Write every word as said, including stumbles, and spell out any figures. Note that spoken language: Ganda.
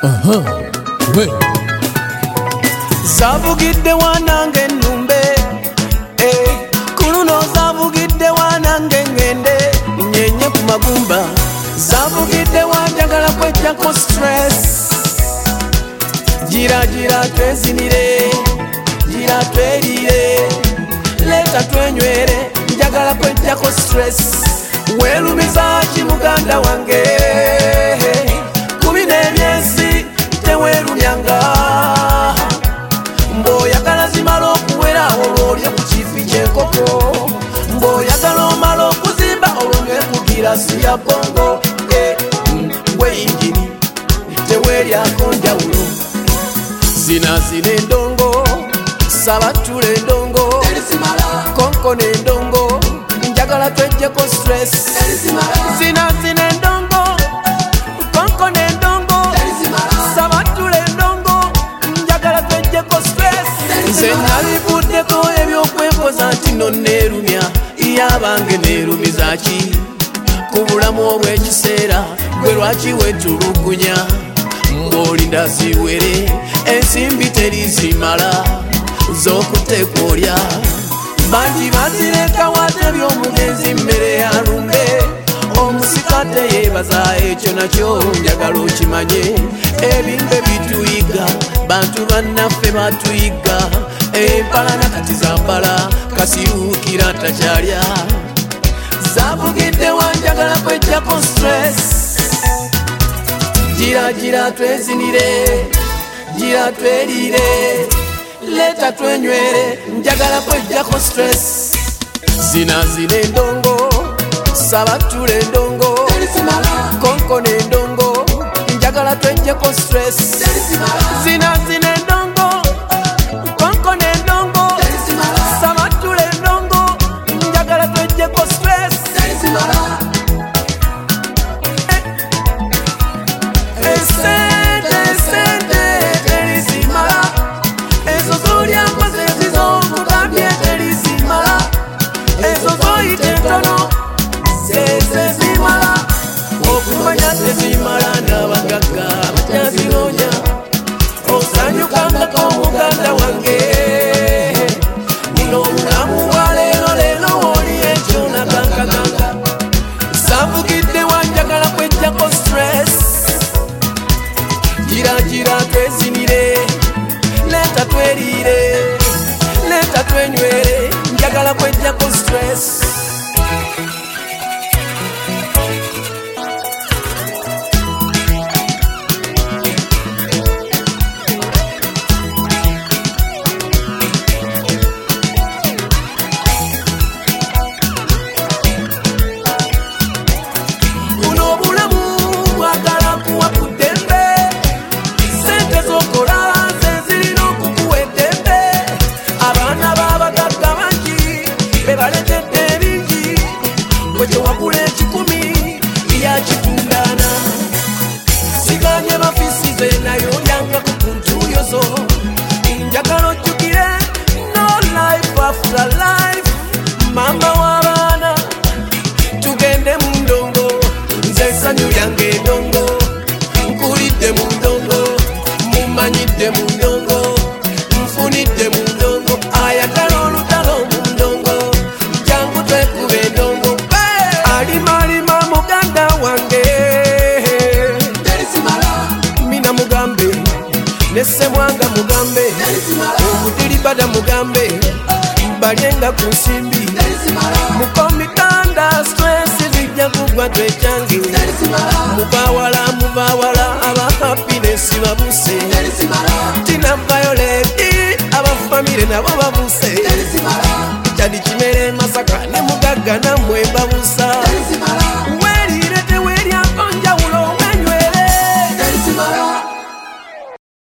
Zavugidde wanange nnumbe kuluno zavugidde wanange ngende nyenye ku magumba zavugidde wanjagala kwejjako stress gira gira twezinire gira twerire leta twenywere njagala kwejjako stress weerumiza ki muganda wange kubi n'eby'ensi teweerumyanga mboyagala zimala okuwera olwolye ku kifi ky'enkoko mboyagala omala okuzimba olwongekugira si ya bongo weyingini teweeryako njawulo zina zina endongo sabatula endongo konko n'endongo njagala twejjeko stress zina zina endongo konko n'endongo sabatula endongo njagala twejjeko stress nze nabivuddeko ebyokwekoza nti no neerumya iyabange neerumiza ki ku bulamu obw'ekiseera gwe lwaki wetulugunya ng'olinda ziwere ensimbi terizimala z'okutekwolya bangi bazireka wate by'omugenzi mmere yalumbe omusika teyeebaza ekyo nakyo njagala okimanye ebimbe bituyiga bantu bannaffe batuyiga empalana kati zambala kasiruukira takyalya zavugidde wanjagala kwejjako stress gira gira twezinire gira twerire leta twenywere njagala kwejjako stress zina zina endongo sabatula endongo konko n'endongo njagala twejjeko stress zina zina endongo konko n'endongo sabatula endongo njagala twejjeko stress esente esente terizimala ezo zolyankoze zizokugambye terizimala ezo zoyita entono zezezimala okumanya tezimala n'abagagga batyazinoonya osanyukangako omuganda wange n'obulamu bwa leero leero woli ekyo nagangaganga zavugidde wanjagala kwejjako stress gira gira twezinire leta twerire leta twenywere njagala kwejjako stress siganye mafisize nayo yanga kukuntuyozo njagala ojjukire no life after life mama w'abaana tugende mu ndongo nze essanyu lyange endongo nkulidde mu ndongo mumanyidde mu ndongo nfunidde mu ndongo ayagala olutalo mu ndongo jangu twekube endongo alimalima muganda wange mina mugambe nesemwanga mugambe obudiribada mugambe balyenga ku nsimbi mukomitanda stress zijja kugwa twekyange mubawala mubawala aba happiness babuse tina violeti aba famire nabo babuse jadi kimere masaka ne mugagga na